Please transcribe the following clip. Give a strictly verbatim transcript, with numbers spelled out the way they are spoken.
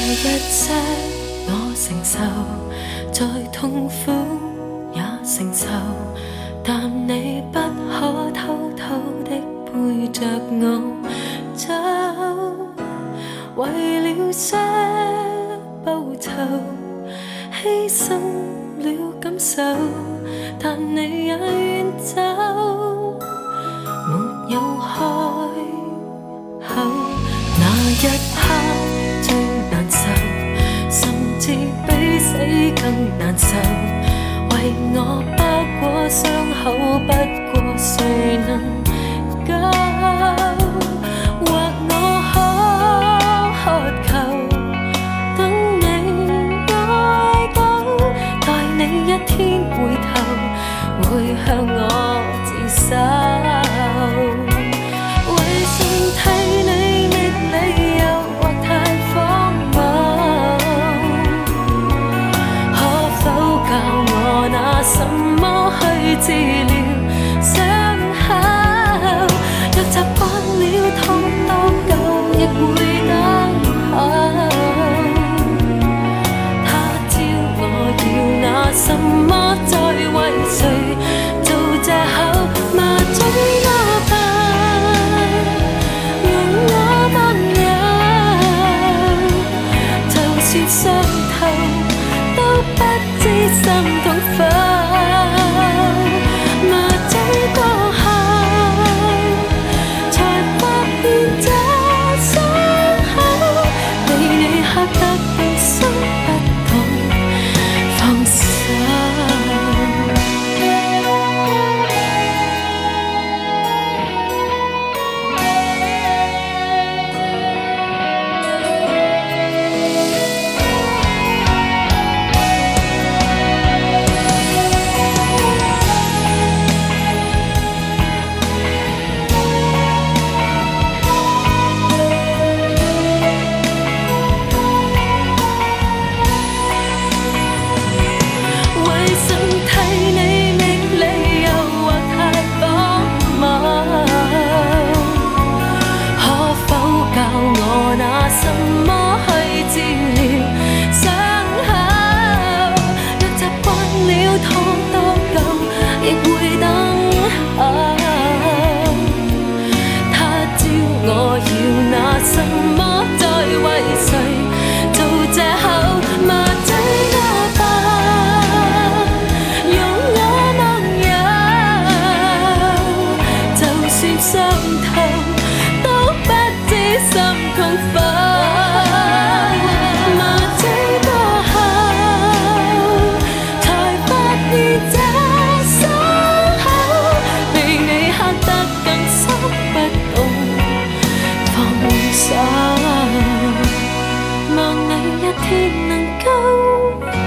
一些我承受，再痛苦也承受，但你不可偷偷的背着我走，为了些報酬犧牲了感受，但你也遠走，沒有開口。那一刻最難受，甚至比死更難受，為我包裹傷口，不過誰能夠？或我可渴求，等你愛到，待你一天回頭，會向我自首。為什替你覓理由或太荒謬？可否教我拿什麼去治療傷口？若習慣了痛多久，亦會等候。他朝我要拿什麼再為誰做藉口？麻醉我吧，用我當有，就算傷透，都不知心痛否。麻醉過後，才發現這傷口被你嚇得更深，不懂放手。望你一天能夠